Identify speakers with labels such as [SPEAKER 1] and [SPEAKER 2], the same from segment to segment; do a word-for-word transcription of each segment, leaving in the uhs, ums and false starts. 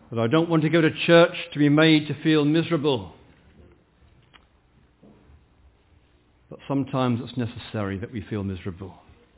[SPEAKER 1] But I don't want to go to church to be made to feel miserable. But sometimes it's necessary that we feel miserable.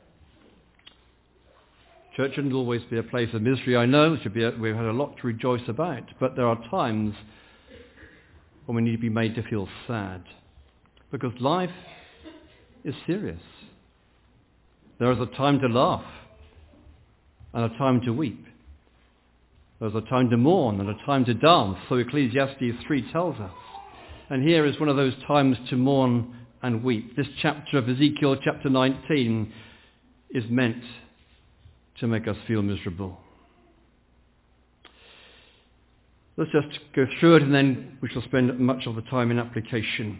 [SPEAKER 1] Church shouldn't always be a place of misery, I know. It should be a, we've had a lot to rejoice about. But there are times when we need to be made to feel sad. Because life is serious. There is a time to laugh and a time to weep. There's a time to mourn and a time to dance, so Ecclesiastes three tells us. And here is one of those times to mourn and weep. This chapter of Ezekiel, chapter nineteen, is meant to make us feel miserable. Let's just go through it and then we shall spend much of the time in application.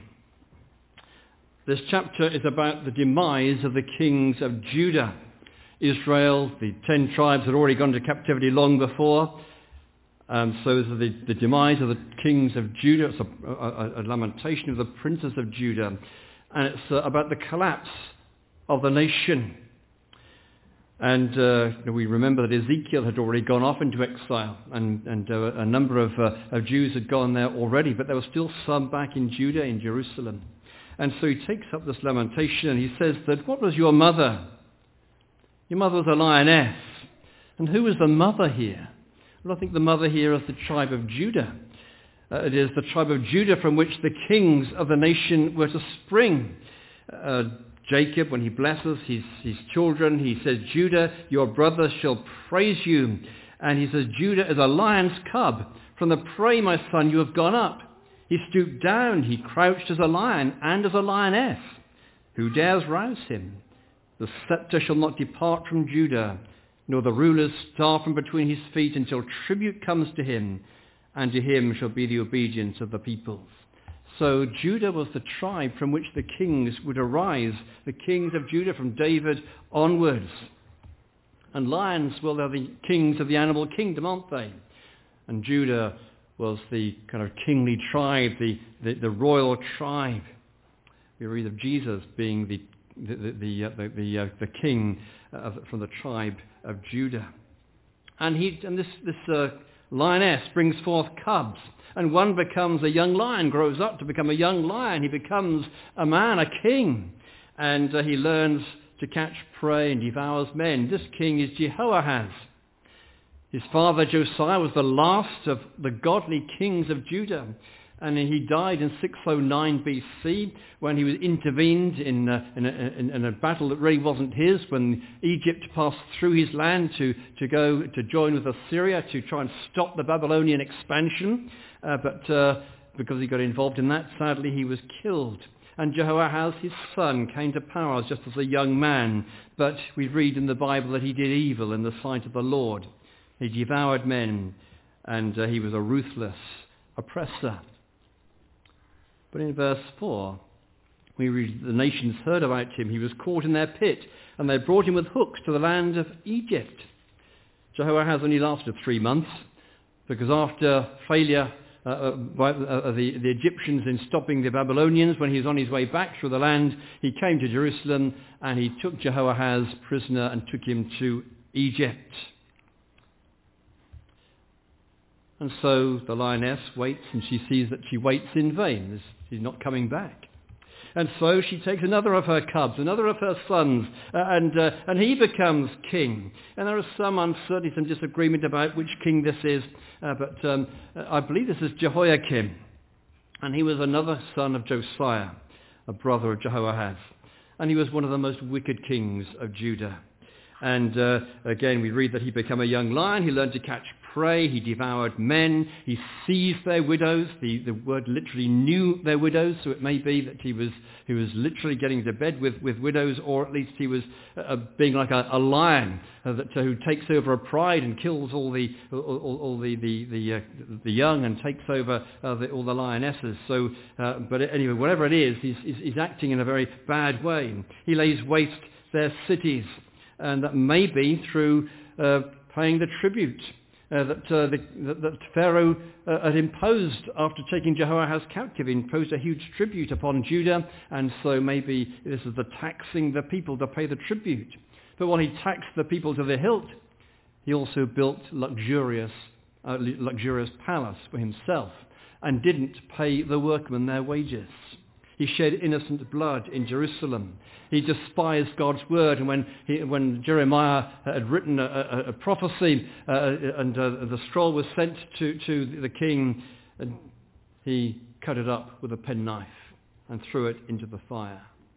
[SPEAKER 1] This chapter is about the demise of the kings of Judah. Israel, the ten tribes had already gone to captivity long before. Um, so is the, the demise of the kings of Judah. It's a, a, a lamentation of the princes of Judah. And it's uh, about the collapse of the nation. And uh, we remember that Ezekiel had already gone off into exile, and, and uh, a number of, uh, of Jews had gone there already, but there were still some back in Judah, in Jerusalem. And so he takes up this lamentation and he says that, what was your mother? Your mother was a lioness. And who is the mother here? Well, I think the mother here is the tribe of Judah. Uh, it is the tribe of Judah from which the kings of the nation were to spring. Uh, Jacob, when he blesses his, his children, he says, Judah, your brother shall praise you. And he says, Judah is a lion's cub. From the prey, my son, you have gone up. He stooped down, he crouched as a lion and as a lioness. Who dares rouse him? The scepter shall not depart from Judah, nor the ruler's staff from between his feet, until tribute comes to him, and to him shall be the obedience of the peoples. So Judah was the tribe from which the kings would arise, the kings of Judah from David onwards. And lions, well, they're the kings of the animal kingdom, aren't they? And Judah was the kind of kingly tribe, the, the, the royal tribe. We read of Jesus being the the the the, uh, the, the, uh, the king of, from the tribe of Judah. And he and this this uh, lioness brings forth cubs. And one becomes a young lion, grows up to become a young lion. He becomes a man, a king. And uh, he learns to catch prey and devours men. This king is Jehoahaz. His father Josiah was the last of the godly kings of Judah. And he died in six oh nine B C when he was intervened in, uh, in, a, in, in a battle that really wasn't his, when Egypt passed through his land to, to go to join with Assyria to try and stop the Babylonian expansion. Uh, but uh, because he got involved in that, sadly he was killed. And Jehoahaz, his son, came to power just as a young man. But we read in the Bible that he did evil in the sight of the Lord. He devoured men, and uh, he was a ruthless oppressor. But in verse four, we read, the nations heard about him. He was caught in their pit, and they brought him with hooks to the land of Egypt. Jehoahaz only lasted three months, because after failure uh, by uh, the, the Egyptians in stopping the Babylonians, when he was on his way back through the land, he came to Jerusalem, and he took Jehoahaz prisoner and took him to Egypt. And so the lioness waits, and she sees that she waits in vain. She's not coming back. And so she takes another of her cubs, another of her sons, uh, and uh, and he becomes king. And there is some uncertainty, some disagreement about which king this is, uh, but um, I believe this is Jehoiakim. And he was another son of Josiah, a brother of Jehoahaz. And he was one of the most wicked kings of Judah. And uh, again, we read that he became a young lion. He learned to catch prey. He devoured men. He seized their widows. The, the word literally knew their widows, so it may be that he was he was literally getting into bed with, with widows, or at least he was uh, being like a, a lion uh, that, uh, who takes over a pride and kills all the all, all, all the the the, uh, the young and takes over uh, the, all the lionesses. So, uh, but anyway, whatever it is, he's, he's, he's acting in a very bad way. He lays waste their cities, and that may be through uh, paying the tribute Uh, that, uh, the, that, that Pharaoh uh, had imposed after taking Jehoahaz captive. He imposed a huge tribute upon Judah, and so maybe this is the taxing the people to pay the tribute. But when he taxed the people to the hilt, he also built luxurious a luxurious palace for himself and didn't pay the workmen their wages. He shed innocent blood in Jerusalem. He despised God's word, and when he, when Jeremiah had written a, a, a prophecy uh, and uh, the scroll was sent to, to the king, uh, he cut it up with a penknife and threw it into the fire.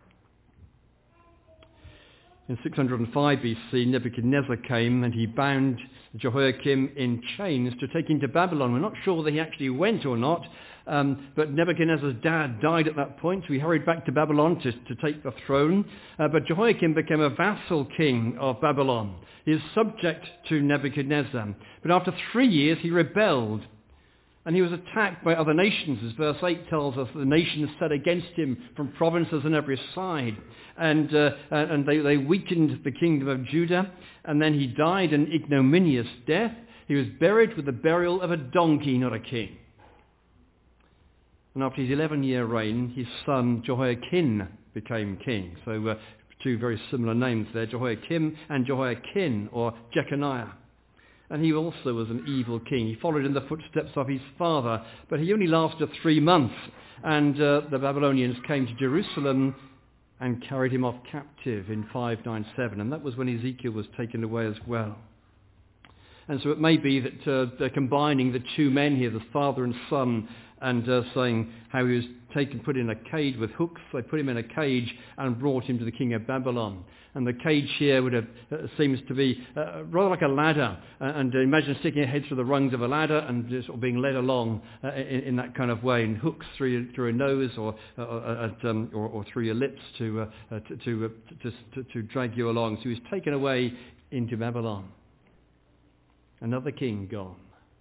[SPEAKER 1] In six hundred five B C, Nebuchadnezzar came and he bound Jehoiakim in chains to take him to Babylon. We're not sure that he actually went or not, um, but Nebuchadnezzar's dad died at that point, so he hurried back to Babylon to, to take the throne. Uh, but Jehoiakim became a vassal king of Babylon. He is subject to Nebuchadnezzar. But after three years, he rebelled. And he was attacked by other nations, as verse eight tells us. The nations set against him from provinces on every side. And, uh, and they, they weakened the kingdom of Judah. And then he died an ignominious death. He was buried with the burial of a donkey, not a king. And after his eleven-year reign, his son Jehoiakim became king. So uh, two very similar names there, Jehoiakim and Jehoiakim, or Jeconiah. And he also was an evil king. He followed in the footsteps of his father, but he only lasted three months. And uh, the Babylonians came to Jerusalem and carried him off captive in five ninety-seven. And that was when Ezekiel was taken away as well. And so it may be that uh, they're combining the two men here, the father and son, and uh, saying how he was taken, put in a cage with hooks. They put him in a cage and brought him to the king of Babylon. And the cage here would have, uh, seems to be uh, rather like a ladder. Uh, and uh, imagine sticking your head through the rungs of a ladder and just sort of being led along uh, in, in that kind of way, and hooks through your, through your nose or, uh, uh, at, um, or, or through your lips to, uh, uh, to, to, uh, to, to, to drag you along. So he was taken away into Babylon. Another king gone.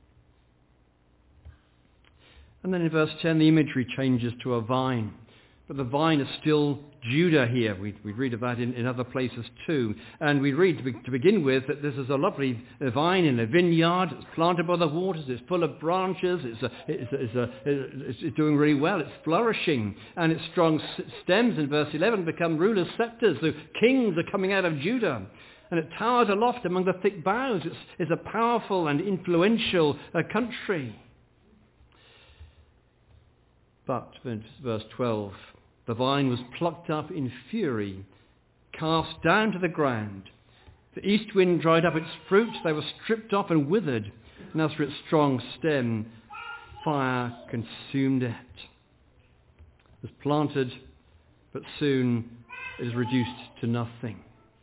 [SPEAKER 1] And then in verse ten, the imagery changes to a vine. But the vine is still Judah here. We, we read of that in, in other places too. And we read to, be, to begin with that this is a lovely vine in a vineyard. It's planted by the waters. It's full of branches. It's, a, it's, a, it's, a, it's, it's doing really well. It's flourishing. And its strong stems in verse eleven become rulers' scepters. The kings are coming out of Judah. And it towers aloft among the thick boughs. It's, it's a powerful and influential uh, country. But, verse twelve, the vine was plucked up in fury, cast down to the ground. The east wind dried up its fruit. They were stripped off and withered. And as for its strong stem, fire consumed it. It was planted, but soon it is reduced to nothing.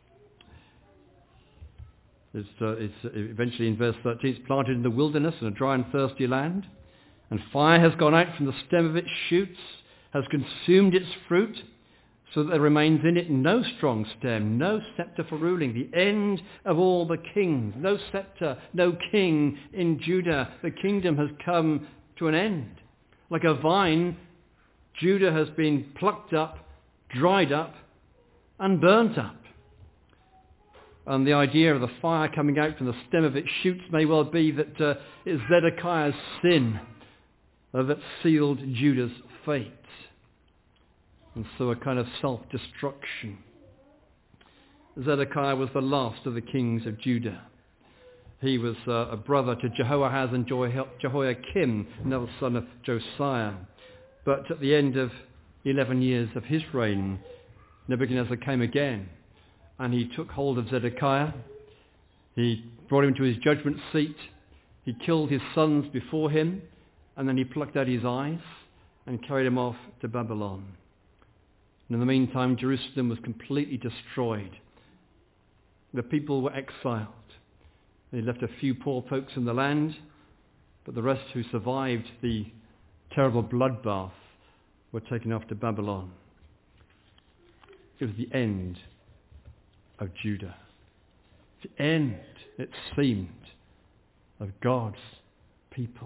[SPEAKER 1] It's, uh, it's eventually in verse thirteen, it's planted in the wilderness in a dry and thirsty land. And fire has gone out from the stem of its shoots, has consumed its fruit, so that there remains in it no strong stem, no scepter for ruling, the end of all the kings, no scepter, no king in Judah. The kingdom has come to an end. Like a vine, Judah has been plucked up, dried up, and burnt up. And the idea of the fire coming out from the stem of its shoots may well be that uh, it's Zedekiah's sin uh, that sealed Judah's fate. And so a kind of self-destruction. Zedekiah was the last of the kings of Judah. He was uh, a brother to Jehoahaz and Jehoiakim, another son of Josiah. But at the end of eleven years of his reign, Nebuchadnezzar came again, and he took hold of Zedekiah. He brought him to his judgment seat. He killed his sons before him, and then he plucked out his eyes and carried him off to Babylon. And in the meantime, Jerusalem was completely destroyed. The people were exiled. They left a few poor folks in the land, but the rest who survived the terrible bloodbath were taken off to Babylon. It was the end of Judah. The end, it seemed, of God's people.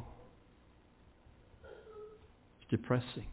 [SPEAKER 1] It's depressing.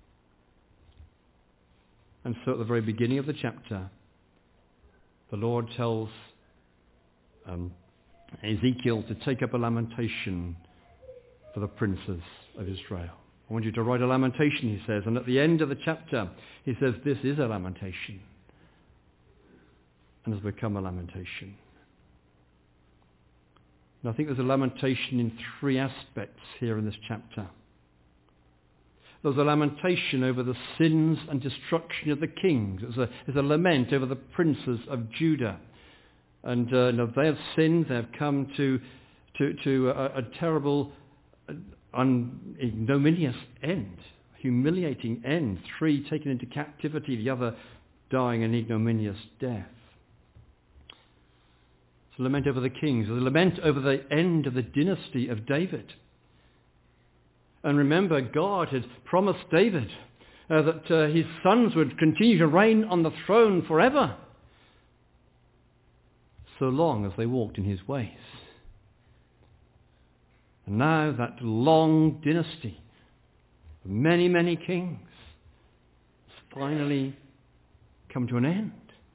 [SPEAKER 1] And so at the very beginning of the chapter, the Lord tells um, Ezekiel to take up a lamentation for the princes of Israel. I want you to write a lamentation, he says. And at the end of the chapter, he says, this is a lamentation. And has become a lamentation. And I think there's a lamentation in three aspects here in this chapter. There's a lamentation over the sins and destruction of the kings. There's a, there's a lament over the princes of Judah. And uh, no, they have sinned. They have come to, to, to a, a terrible, un, ignominious end, humiliating end. Three taken into captivity, the other dying an ignominious death. It's a lament over the kings. It's a lament over the end of the dynasty of David. And remember, God had promised David uh, that uh, his sons would continue to reign on the throne forever, so long as they walked in his ways. And now that long dynasty of many, many kings has finally come to an end.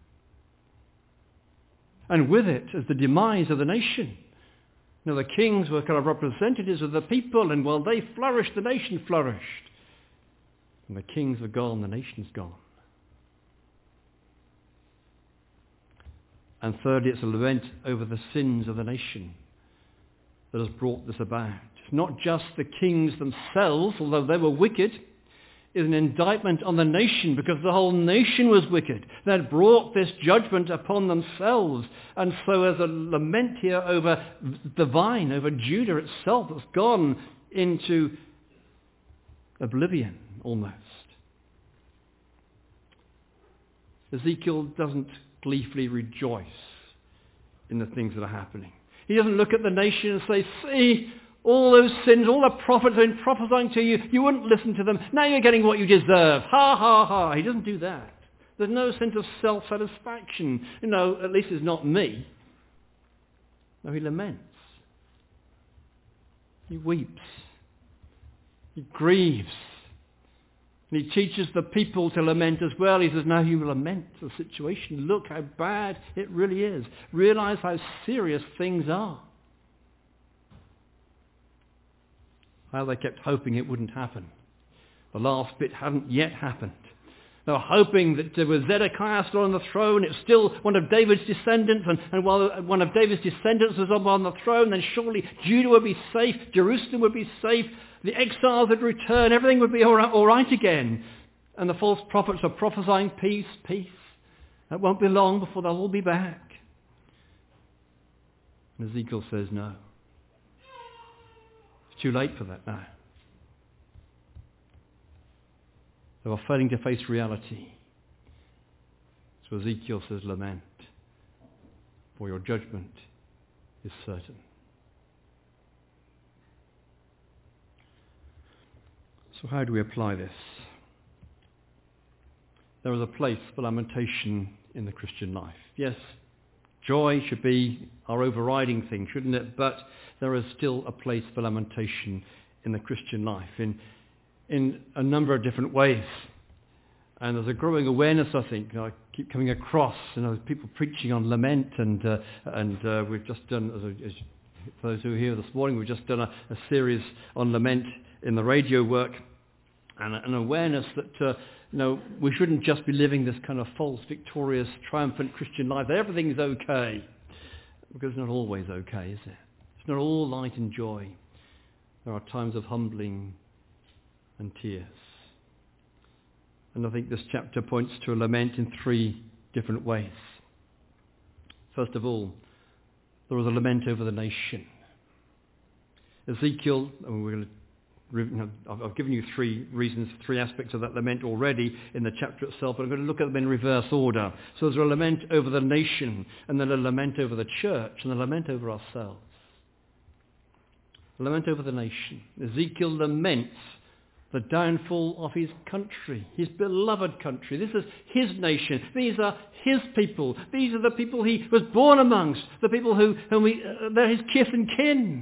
[SPEAKER 1] And with it is the demise of the nation. Now, the kings were kind of representatives of the people, and while they flourished, the nation flourished. And the kings are gone, the nation's gone. And thirdly, it's a lament over the sins of the nation that has brought this about. It's not just the kings themselves, although they were wicked. It's an indictment on the nation because the whole nation was wicked. They had brought this judgment upon themselves. And so there's a lament here over the vine, over Judah itself that's gone into oblivion almost. Ezekiel doesn't gleefully rejoice in the things that are happening. He doesn't look at the nation and say, see, all those sins, all the prophets have been prophesying to you, you wouldn't listen to them. Now you're getting what you deserve. Ha, ha, ha. He doesn't do that. There's no sense of self-satisfaction. You know, at least it's not me. No, he laments. He weeps. He grieves. And he teaches the people to lament as well. He says, now you lament the situation. Look how bad it really is. Realize how serious things are. How they kept hoping it wouldn't happen. The last bit hadn't yet happened. They were hoping that there was Zedekiah still on the throne. It was still one of David's descendants. And, and while one of David's descendants was up on the throne, then surely Judah would be safe. Jerusalem would be safe. The exiles would return. Everything would be all right, all right again. And the false prophets are prophesying peace, peace. It won't be long before they'll all be back. And Ezekiel says no. It's too late for that now. They were failing to face reality. So Ezekiel says, lament, for your judgment is certain. So how do we apply this? There is a place for lamentation in the Christian life. Yes, joy should be our overriding thing, shouldn't it? But there is still a place for lamentation in the Christian life in, in a number of different ways. And there's a growing awareness, I think, I keep coming across, you know, people preaching on lament, and uh, and uh, we've just done, as, a, as for those who are here this morning, we've just done a, a series on lament in the radio work, and an awareness that uh, you know, we shouldn't just be living this kind of false, victorious, triumphant Christian life. Everything's okay, because it's not always okay, is it? It's not all light and joy. There are times of humbling and tears. And I think this chapter points to a lament in three different ways. First of all, there was a lament over the nation. Ezekiel, and we're going to, I've given you three reasons, three aspects of that lament already in the chapter itself, but I'm going to look at them in reverse order. So there's a lament over the nation, and then a lament over the church, and a lament over ourselves. A lament over the nation. Ezekiel laments the downfall of his country, his beloved country. This is his nation. These are his people. These are the people he was born amongst, the people who, whom we, uh, they're his kith and kin.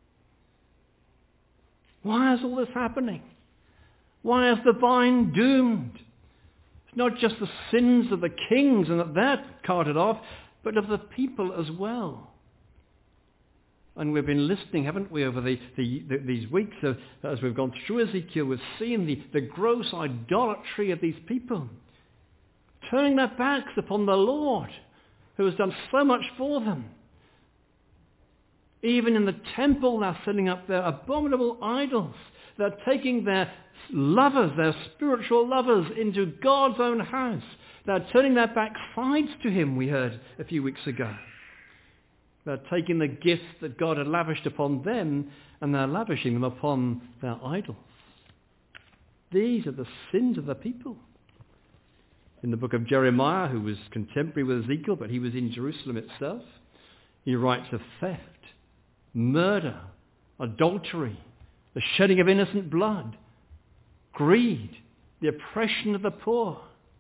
[SPEAKER 1] Why is all this happening? Why is the vine doomed? It's not just the sins of the kings and that they're carted off, but of the people as well. And we've been listening, haven't we, over the, the, the, these weeks uh, as we've gone through Ezekiel, we've seen the, the gross idolatry of these people, turning their backs upon the Lord, who has done so much for them. Even in the temple, they're setting up their abominable idols. They're taking their lovers, their spiritual lovers, into God's own house. They're turning their backsides to him, we heard a few weeks ago. They're taking the gifts that God had lavished upon them and they're lavishing them upon their idols. These are the sins of the people. In the book of Jeremiah, who was contemporary with Ezekiel, but he was in Jerusalem itself, he writes of theft, murder, adultery, the shedding of innocent blood, greed, the oppression of the poor.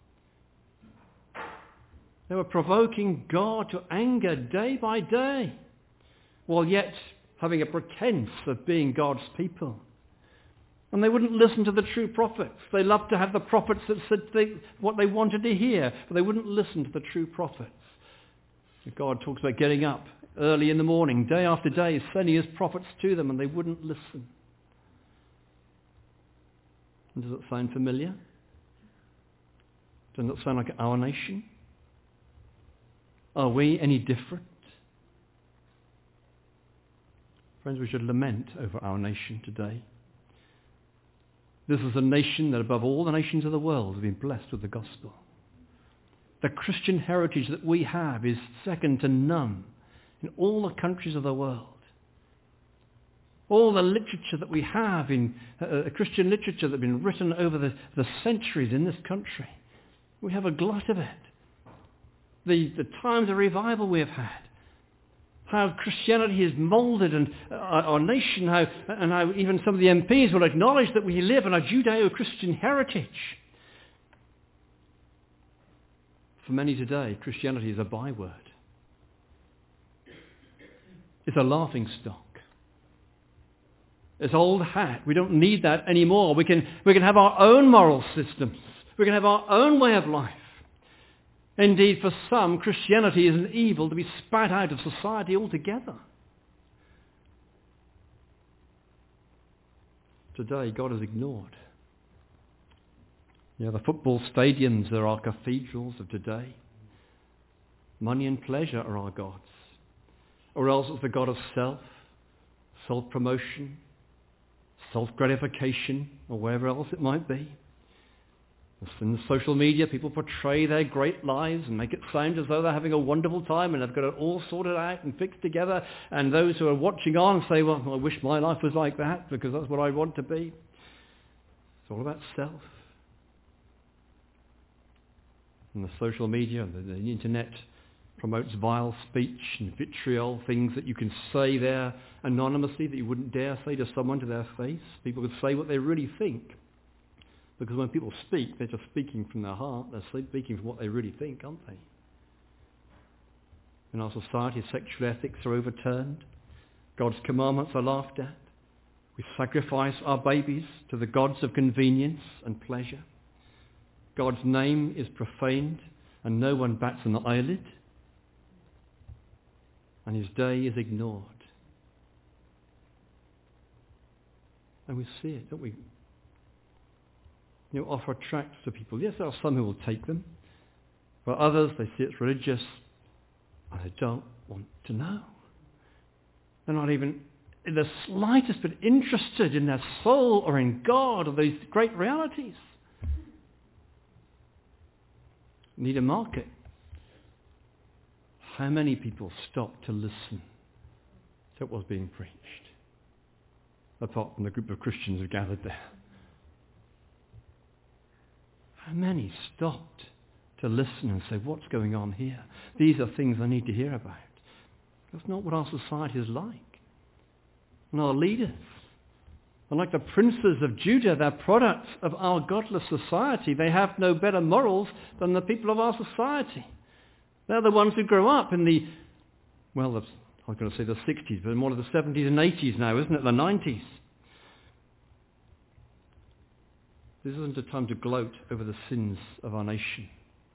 [SPEAKER 1] They were provoking God to anger day by day, while yet having a pretense of being God's people. And they wouldn't listen to the true prophets. They loved to have the prophets that said they, what they wanted to hear, but they wouldn't listen to the true prophets. God talks about getting up early in the morning, day after day, sending his prophets to them, and they wouldn't listen. And does it sound familiar? Doesn't it sound like our nation? Are we any different? Friends, we should lament over our nation today. This is a nation that above all the nations of the world have been blessed with the gospel. The Christian heritage that we have is second to none in all the countries of the world. All the literature that we have in uh, Christian literature that has been written over the, the centuries in this country, we have a glut of it. The, the times of revival we have had, how Christianity has moulded and uh, our nation, how, and how even some of the M Ps will acknowledge that we live in a Judeo-Christian heritage. For many today, Christianity is a byword. It's a laughing stock. It's old hat. We don't need that anymore. We can, we can have our own moral systems. We can have our own way of life. Indeed, for some, Christianity is an evil to be spat out of society altogether. Today, God is ignored. Yeah, the football stadiums are our cathedrals of today. Money and pleasure are our gods. Or else it's the god of self, self-promotion, self-gratification, or wherever else it might be. In social media, people portray their great lives and make it sound as though they're having a wonderful time and they've got it all sorted out and fixed together. And those who are watching on say, well, I wish my life was like that because that's what I want to be. It's all about self. And the social media, the, the internet promotes vile speech and vitriol, things that you can say there anonymously that you wouldn't dare say to someone to their face. People could say what they really think. Because when people speak, they're just speaking from their heart. They're speaking from what they really think, aren't they? In our society, sexual ethics are overturned. God's commandments are laughed at. We sacrifice our babies to the gods of convenience and pleasure. God's name is profaned and no one bats an eyelid. And his day is ignored. And we see it, don't we? You know, offer tracts to people. Yes, there are some who will take them. But others, they see it's religious and they don't want to know. They're not even in the slightest bit interested in their soul or in God or these great realities. Need a market. How many people stopped to listen to what was being preached? Apart from the group of Christians who gathered there. How many stopped to listen and say, what's going on here? These are things I need to hear about. That's not what our society is like. And our leaders are like the princes of Judah. They're products of our godless society. They have no better morals than the people of our society. They're the ones who grow up in the, well, the, I was going to say the sixties, but more of the seventies and eighties now, isn't it? The nineties. This isn't a time to gloat over the sins of our nation.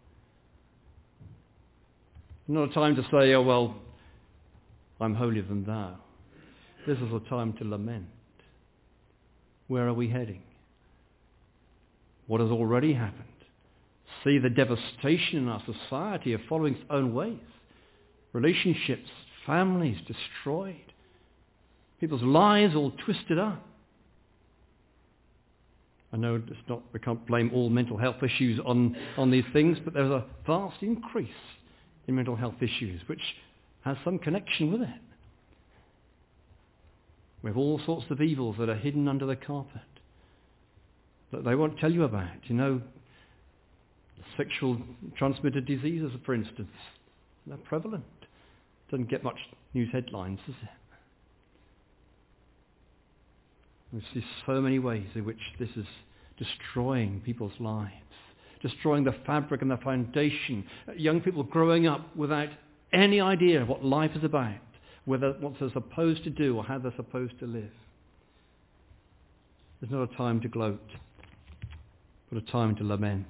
[SPEAKER 1] Not a time to say, oh, well, I'm holier than thou. This is a time to lament. Where are we heading? What has already happened? See the devastation in our society of following its own ways. Relationships, families destroyed. People's lives all twisted up. I know it's not, we can't blame all mental health issues on, on these things, but there's a vast increase in mental health issues, which has some connection with it. We have all sorts of evils that are hidden under the carpet that they won't tell you about. You know, sexual transmitted diseases, for instance, they're prevalent. Doesn't get much news headlines, does it? We see so many ways in which this is destroying people's lives, destroying the fabric and the foundation. Young people growing up without any idea of what life is about, whether what they're supposed to do or how they're supposed to live. There's not a time to gloat, but a time to lament.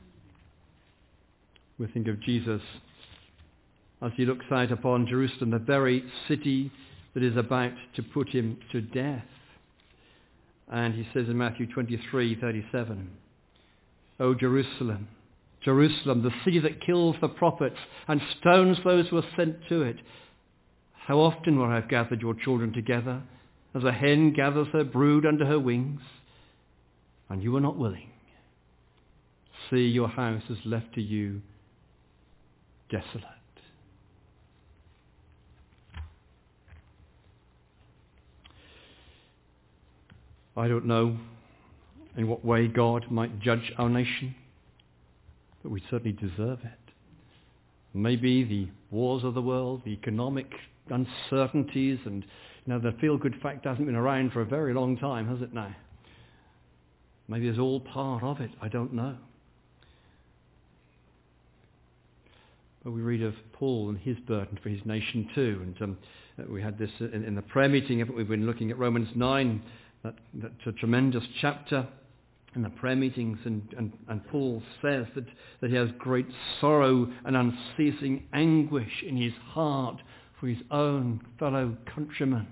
[SPEAKER 1] We think of Jesus as he looks out upon Jerusalem, the very city that is about to put him to death. And he says in Matthew twenty-three thirty-seven, "O Jerusalem, Jerusalem, the city that kills the prophets and stones those who are sent to it. How often would I have gathered your children together, as a hen gathers her brood under her wings, and you were not willing. See, your house is left to you desolate." I don't know in what way God might judge our nation, but we certainly deserve it. Maybe the wars of the world, the economic uncertainties, and you know, the feel-good factor hasn't been around for a very long time, has it now? Maybe it's all part of it. I don't know. But we read of Paul and his burden for his nation too. And um, we had this in, in the prayer meeting. We've been looking at Romans nine, that, that's a tremendous chapter in the prayer meetings. And, and, and Paul says that, that he has great sorrow and unceasing anguish in his heart for his own fellow countrymen.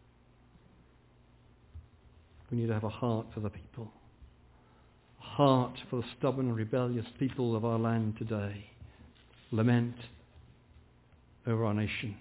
[SPEAKER 1] We need to have a heart for the people. A heart for the stubborn and rebellious people of our land today. Lament over our nation.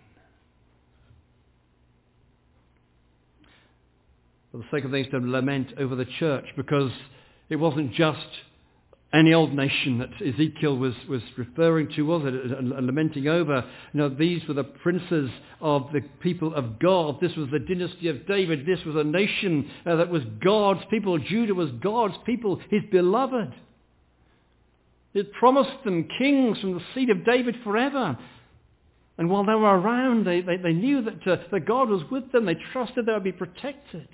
[SPEAKER 1] For the sake of things, to lament over the church, because it wasn't just any old nation that Ezekiel was, was referring to, was it? And lamenting over. You know, these were the princes of the people of God. This was the dynasty of David. This was a nation uh, that was God's people. Judah was God's people, his beloved. It promised them kings from the seed of David forever. And while they were around, they, they, they knew that, uh, that God was with them. They trusted they would be protected.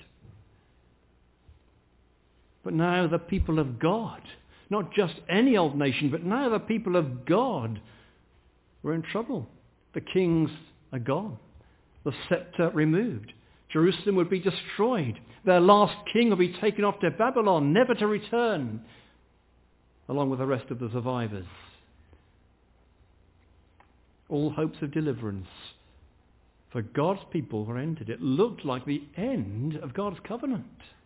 [SPEAKER 1] But now the people of God, not just any old nation, but now the people of God were in trouble. The kings are gone. The scepter removed. Jerusalem would be destroyed. Their last king would be taken off to Babylon, never to return, along with the rest of the survivors. All hopes of deliverance for God's people were ended. It looked like the end of God's covenant.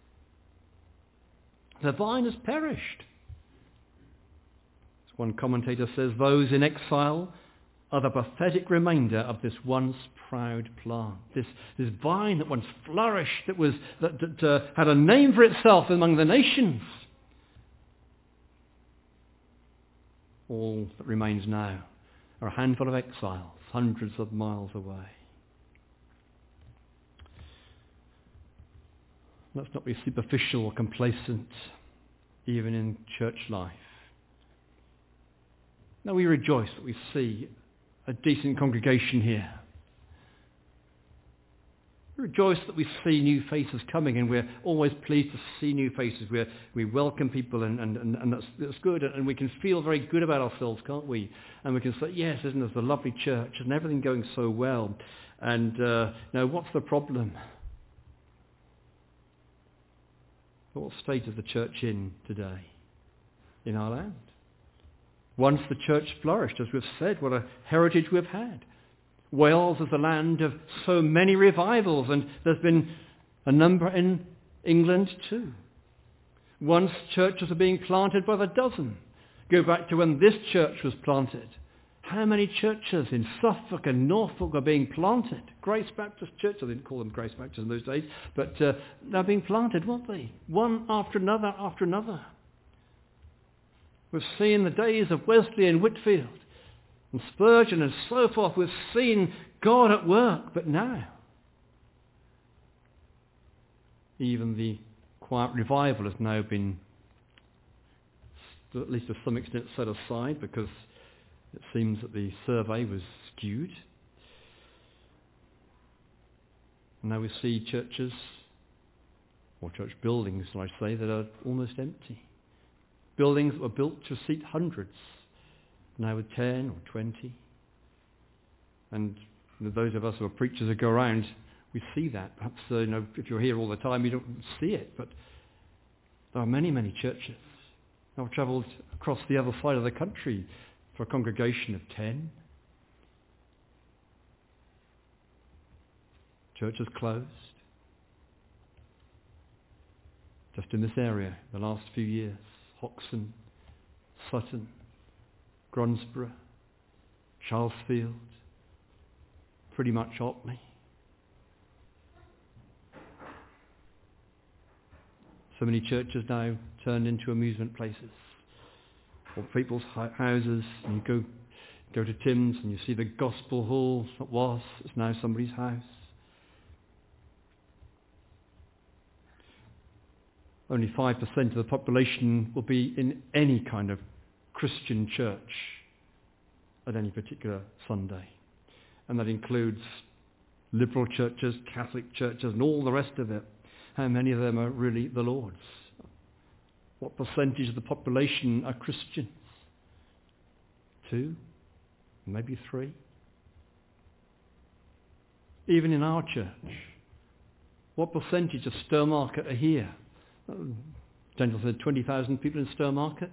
[SPEAKER 1] The vine has perished. As one commentator says, those in exile are the pathetic remainder of this once proud plant. This, this vine that once flourished, that, was, that, that uh, had a name for itself among the nations. All that remains now are a handful of exiles, hundreds of miles away. Let's not be superficial or complacent, even in church life. Now we rejoice that we see a decent congregation here. We rejoice that we see new faces coming, and we're always pleased to see new faces. We're, we welcome people, and, and, and, and that's, that's good, and we can feel very good about ourselves, can't we? And we can say, yes, isn't this a lovely church, and everything going so well? And uh, now what's the problem? What state is the church in today in our land? Once the church flourished, as we've said, what a heritage we've had. Wales is the land of so many revivals, and there's been a number in England too. Once churches are being planted by the dozen. Go back to when this church was planted, How many churches in Suffolk and Norfolk are being planted? Grace Baptist Church, I didn't call them Grace Baptist in those days, but uh, they're being planted, weren't they? One after another after another. We've seen the days of Wesley and Whitfield and Spurgeon and so forth. We've seen God at work, but now even the quiet revival has now been, at least to some extent, set aside because it seems that the survey was skewed. Now we see churches, or church buildings, I say, that are almost empty. Buildings that were built to seat hundreds, now with ten or twenty. And you know, those of us who are preachers who go around, we see that. Perhaps uh, you know, if you're here all the time, you don't see it. But there are many, many churches. I've travelled across the other side of the country for a congregation of ten. Churches closed. Just in this area, the last few years. Hoxton, Sutton, Grunsborough, Charlesfield, pretty much Otley. So many churches now turned into amusement places or people's houses. And you go go to Tim's and you see the gospel hall that was, it's now somebody's house. Only five percent of the population will be in any kind of Christian church at any particular Sunday. And that includes liberal churches, Catholic churches, and all the rest of it. How many of them are really the Lord's? What percentage of the population are Christians? Two? Maybe three? Even in our church, what percentage of Stowmarket are here? Daniel said twenty thousand people in Stowmarket.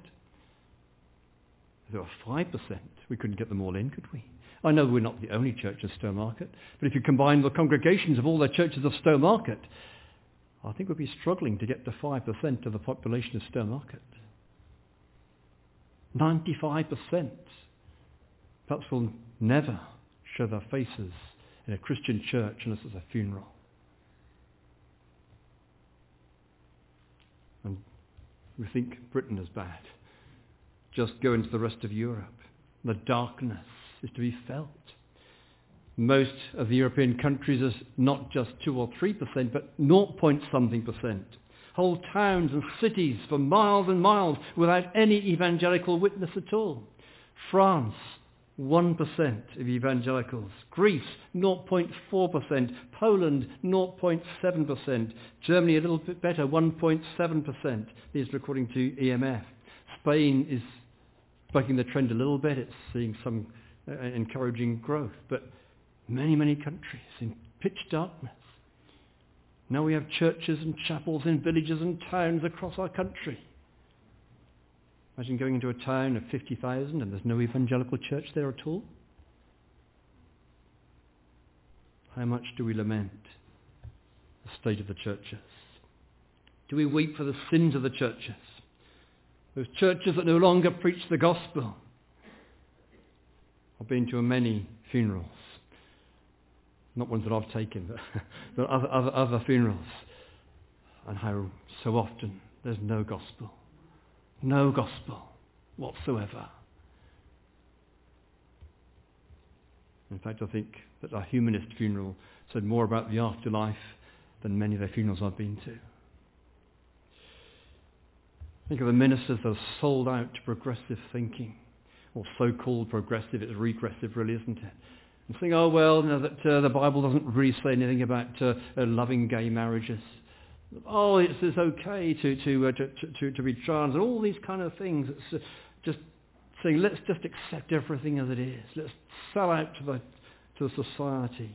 [SPEAKER 1] If there were five percent, we couldn't get them all in, could we? I know we're not the only church in Stowmarket, but if you combine the congregations of all the churches of Stowmarket, I think we'd be struggling to get to five percent of the population of Stowmarket. ninety-five percent perhaps will never show their faces in a Christian church unless it's a funeral. And we think Britain is bad. Just go into the rest of Europe. The darkness is to be felt. Most of the European countries is not just two or three percent, but zero point something percent. Whole towns and cities for miles and miles without any evangelical witness at all. France, one percent of evangelicals. Greece, zero point four percent. Poland, zero point seven percent. Germany, a little bit better, one point seven percent. These are according to E M F. Spain is bucking the trend a little bit. It's seeing some uh, encouraging growth. But many, many countries in pitch darkness. Now we have churches and chapels in villages and towns across our country. Imagine going into a town of fifty thousand and there's no evangelical church there at all. How much do we lament the state of the churches? Do we weep for the sins of the churches? Those churches that no longer preach the gospel. I've been to many funerals. Not ones that I've taken, but, but other, other, other funerals. And how so often there's no gospel. No gospel whatsoever. In fact, I think that our humanist funeral said more about the afterlife than many of the funerals I've been to. Think of the ministers that are sold out to progressive thinking, or so-called progressive. It's regressive, really, isn't it? And saying, oh, well, you know, that uh, the Bible doesn't really say anything about uh, uh, loving gay marriages. Oh, it's, it's okay to to, uh, to to to be trans, and all these kind of things. It's uh, just saying, let's just accept everything as it is. Let's sell out to the to the society.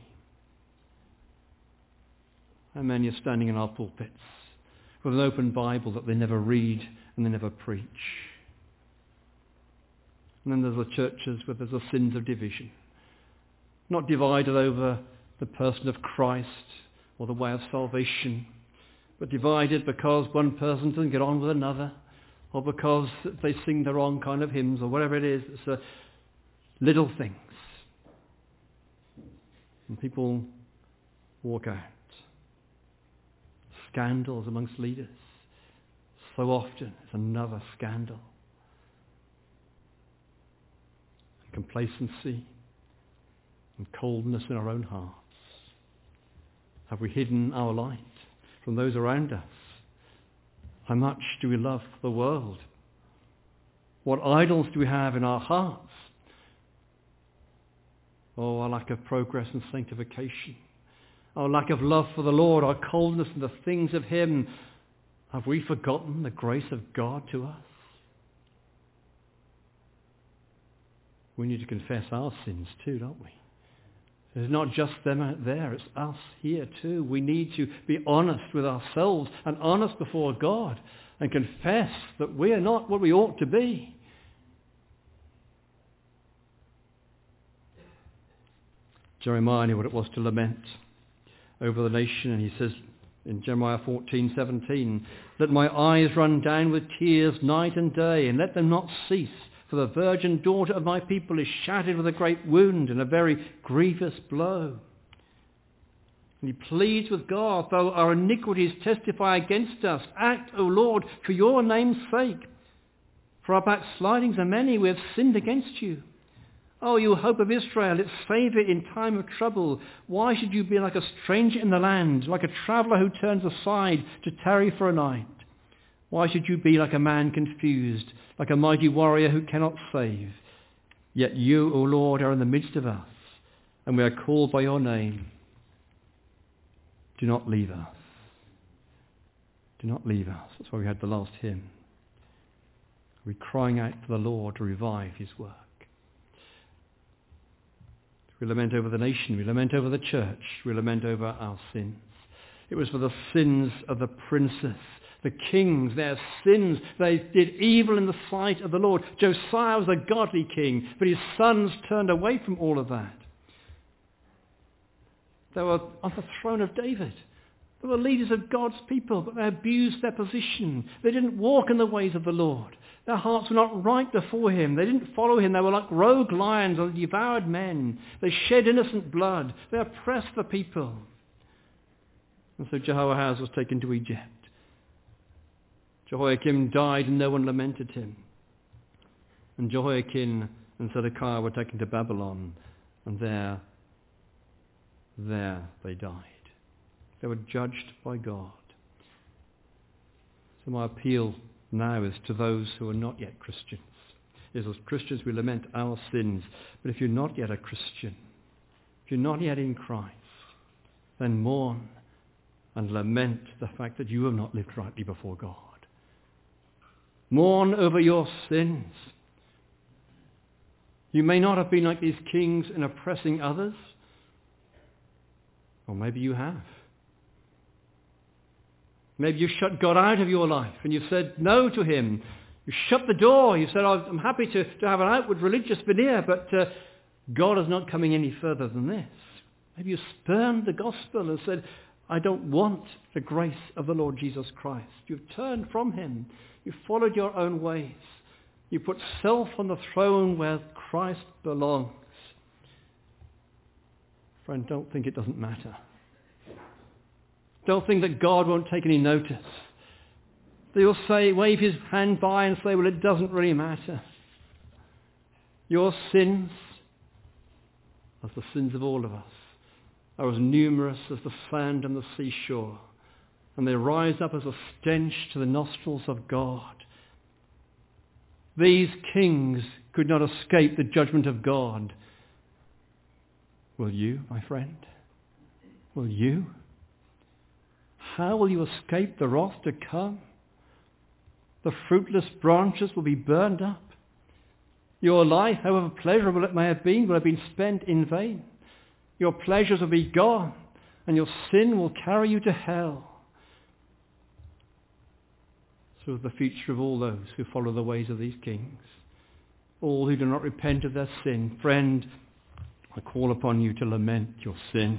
[SPEAKER 1] How many are standing in our pulpits with an open Bible that they never read and they never preach? And then there's the churches where there's the sins of division. Not divided over the person of Christ or the way of salvation, but divided because one person doesn't get on with another, or because they sing the wrong kind of hymns, or whatever it is. It's a little things. And people walk out. Scandals amongst leaders. So often it's another scandal. And complacency and coldness in our own hearts. Have we hidden our light from those around us? How much do we love the world? What idols do we have in our hearts? Oh, our lack of progress and sanctification. Our lack of love for the Lord, our coldness in the things of Him. Have we forgotten the grace of God to us? We need to confess our sins too, don't we? It's not just them out there, it's us here too. We need to be honest with ourselves and honest before God and confess that we are not what we ought to be. Jeremiah knew what it was to lament over the nation, and he says in Jeremiah fourteen seventeen, "Let my eyes run down with tears night and day, and let them not cease. For the virgin daughter of my people is shattered with a great wound and a very grievous blow." And he pleads with God, "Though our iniquities testify against us, act, O Lord, for your name's sake. For our backslidings are many, we have sinned against you. Oh, you hope of Israel, its Saviour in time of trouble, why should you be like a stranger in the land, like a traveller who turns aside to tarry for a night? Why should you be like a man confused, like a mighty warrior who cannot save? Yet you, O Lord, are in the midst of us, and we are called by your name. Do not leave us. Do not leave us." That's why we had the last hymn. We're crying out to the Lord to revive his work. We lament over the nation, we lament over the church, we lament over our sins. It was for the sins of the princes, the kings, their sins. They did evil in the sight of the Lord. Josiah was a godly king, but his sons turned away from all of that. They were on the throne of David. They were leaders of God's people, but they abused their position. They didn't walk in the ways of the Lord. Their hearts were not right before him. They didn't follow him. They were like rogue lions and devoured men. They shed innocent blood. They oppressed the people. And so Jehoahaz was taken to Egypt. Jehoiakim died and no one lamented him. And Jehoiakim and Zedekiah were taken to Babylon, and there, there they died. They were judged by God. So my appeal now is to those who are not yet Christians. Is as Christians we lament our sins, but if you're not yet a Christian, if you're not yet in Christ, then mourn and lament the fact that you have not lived rightly before God. Mourn over your sins. You may not have been like these kings in oppressing others, or maybe you have. Maybe you've shut God out of your life and you've said no to him. You shut the door. You said, I'm happy to, to have an outward religious veneer, but uh, God is not coming any further than this. Maybe you spurned the gospel and said, I don't want the grace of the Lord Jesus Christ. You've turned from him. You've followed your own ways. You put self on the throne where Christ belongs. Friend, don't think it doesn't matter. Don't think that God won't take any notice. That he'll say, wave his hand by and say, well, it doesn't really matter. Your sins, as the sins of all of us, are as numerous as the sand on the seashore, and they rise up as a stench to the nostrils of God. These kings could not escape the judgment of God. Will you, my friend? Will you? How will you escape the wrath to come? The fruitless branches will be burned up. Your life, however pleasurable it may have been, will have been spent in vain. Your pleasures will be gone, and your sin will carry you to hell. So is the future of all those who follow the ways of these kings, all who do not repent of their sin. Friend, I call upon you to lament your sin.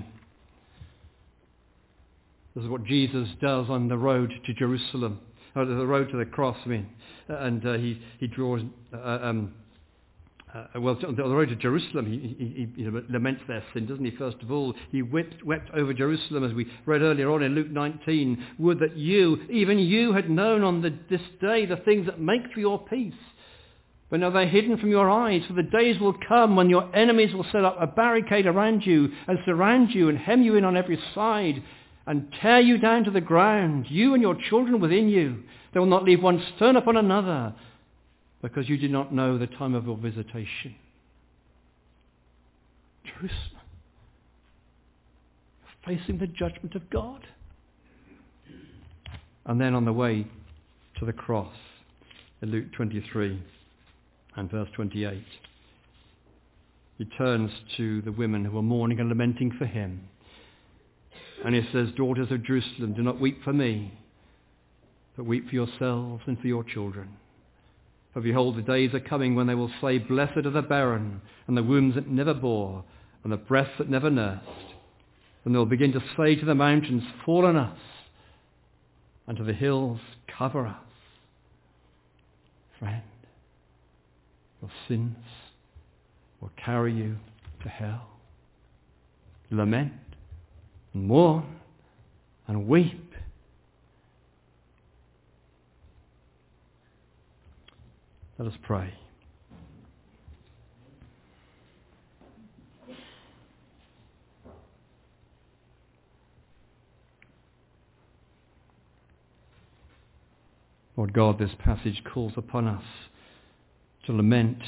[SPEAKER 1] This is what Jesus does on the road to Jerusalem, or the road to the cross, I mean. And uh, he, he draws uh, um, Uh, well, on the road to Jerusalem, he, he, he laments their sin, doesn't he? First of all, he wept, wept over Jerusalem, as we read earlier on in Luke nineteen. Would that you, even you, had known on the, this day the things that make for your peace. But now they're hidden from your eyes, for the days will come when your enemies will set up a barricade around you and surround you and hem you in on every side and tear you down to the ground, you and your children within you. They will not leave one stone upon another, because you did not know the time of your visitation. Jerusalem, facing the judgment of God. And then on the way to the cross, in Luke twenty-three and verse twenty-eight, he turns to the women who are mourning and lamenting for him. And he says, daughters of Jerusalem, do not weep for me, but weep for yourselves and for your children. For behold, the days are coming when they will say, blessed are the barren, and the wombs that never bore, and the breasts that never nursed. And they'll begin to say to the mountains, fall on us, and to the hills, cover us. Friend, your sins will carry you to hell. Lament, and mourn, and weep. Let us pray. Lord God, this passage calls upon us to lament,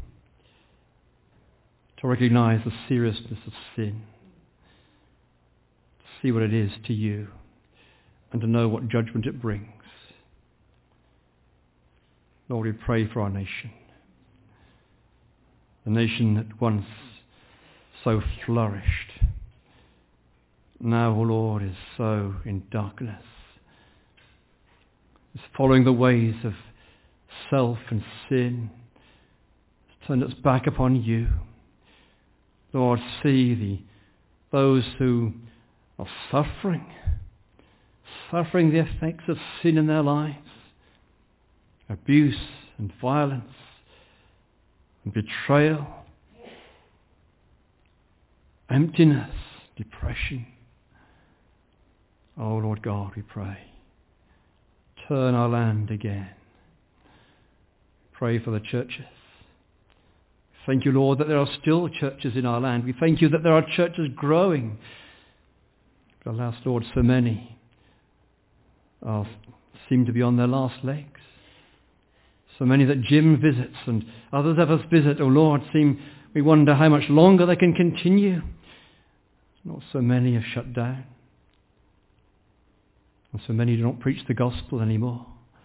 [SPEAKER 1] to recognize the seriousness of sin, to see what it is to you, and to know what judgment it brings. Lord, we pray for our nation, a nation that once so flourished, now, O Lord, is so in darkness, is following the ways of self and sin, has turned its back upon you. Lord, see the those who are suffering, suffering the effects of sin in their lives, abuse and violence and betrayal, emptiness, depression. Oh, Lord God, we pray, turn our land again. Pray for the churches. Thank you, Lord, that there are still churches in our land. We thank you that there are churches growing. But alas, Lord, so many are, seem to be on their last legs. So many that Jim visits and others of us visit, oh Lord, seem, we wonder how much longer they can continue. Not so many have shut down. And so many do not preach the gospel anymore.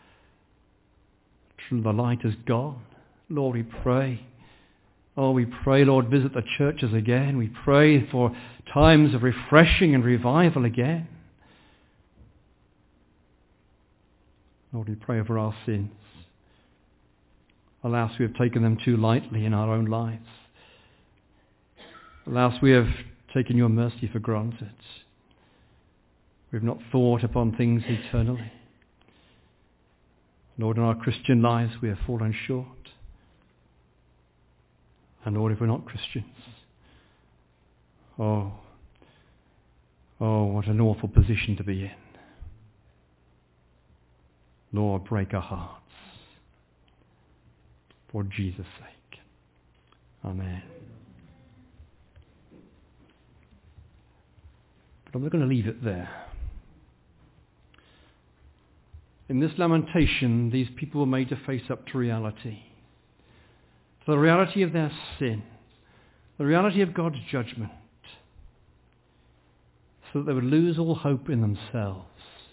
[SPEAKER 1] The light is gone. Lord, we pray. Oh, we pray, Lord, visit the churches again. We pray for times of refreshing and revival again. Lord, we pray over our sins. Alas, we have taken them too lightly in our own lives. Alas, we have taken your mercy for granted. We have not thought upon things eternally. Lord, in our Christian lives we have fallen short. And Lord, if we're not Christians, oh, oh, what an awful position to be in. Lord, break our hearts. For Jesus' sake. Amen. But I'm not going to leave it there. In this lamentation, these people were made to face up to reality. To the reality of their sin. The reality of God's judgment. So that they would lose all hope in themselves.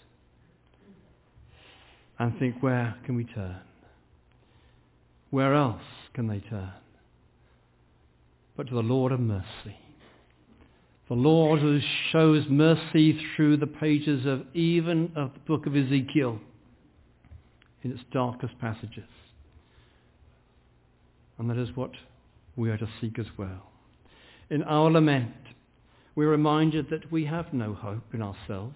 [SPEAKER 1] And think, where can we turn? Where else can they turn? But to the Lord of mercy. The Lord who shows mercy through the pages of even of the book of Ezekiel in its darkest passages. And that is what we are to seek as well. In our lament, we're reminded that we have no hope in ourselves.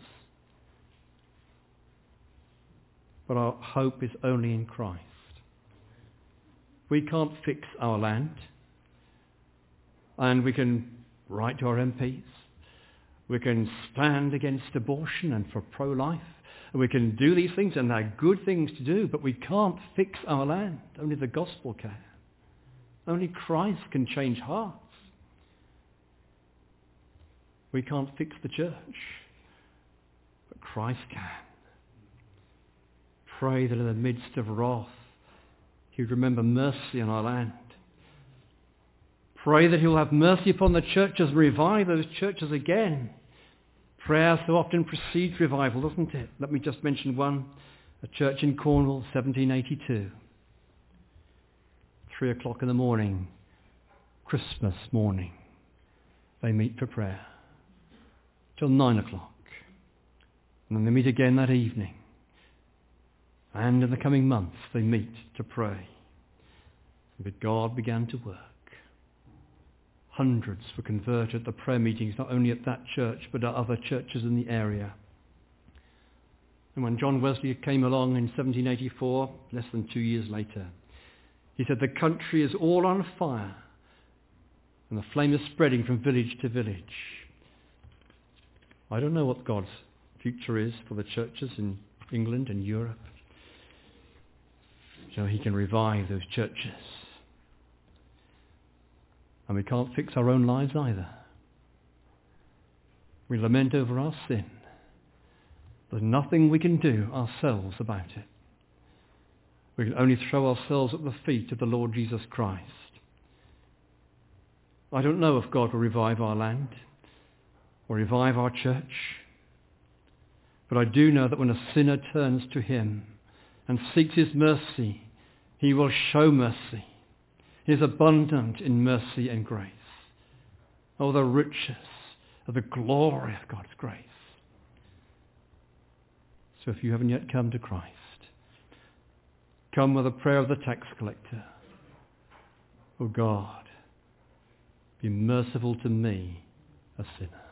[SPEAKER 1] But our hope is only in Christ. We can't fix our land. And we can write to our M Ps. We can stand against abortion and for pro-life. And we can do these things, and they're good things to do, but we can't fix our land. Only the gospel can. Only Christ can change hearts. We can't fix the church, but Christ can. Pray that in the midst of wrath, he would remember mercy on our land. Pray that he'll have mercy upon the churches and revive those churches again. Prayer so often precedes revival, doesn't it? Let me just mention one. A church in Cornwall, seventeen eighty-two. Three o'clock in the morning, Christmas morning, they meet for prayer. Till nine o'clock. And then they meet again that evening. And in the coming months, they meet to pray. But God began to work. Hundreds were converted at the prayer meetings, not only at that church, but at other churches in the area. And when John Wesley came along in seventeen eighty-four, less than two years later, he said, the country is all on fire, and the flame is spreading from village to village. I don't know what God's future is for the churches in England and Europe. So he can revive those churches. And we can't fix our own lives either. We lament over our sin. There's nothing we can do ourselves about it. We can only throw ourselves at the feet of the Lord Jesus Christ. I don't know if God will revive our land or revive our church. But I do know that when a sinner turns to him and seeks his mercy, he will show mercy. He is abundant in mercy and grace. Oh, the riches of the glory of God's grace. So if you haven't yet come to Christ, come with a prayer of the tax collector. Oh God, be merciful to me, a sinner.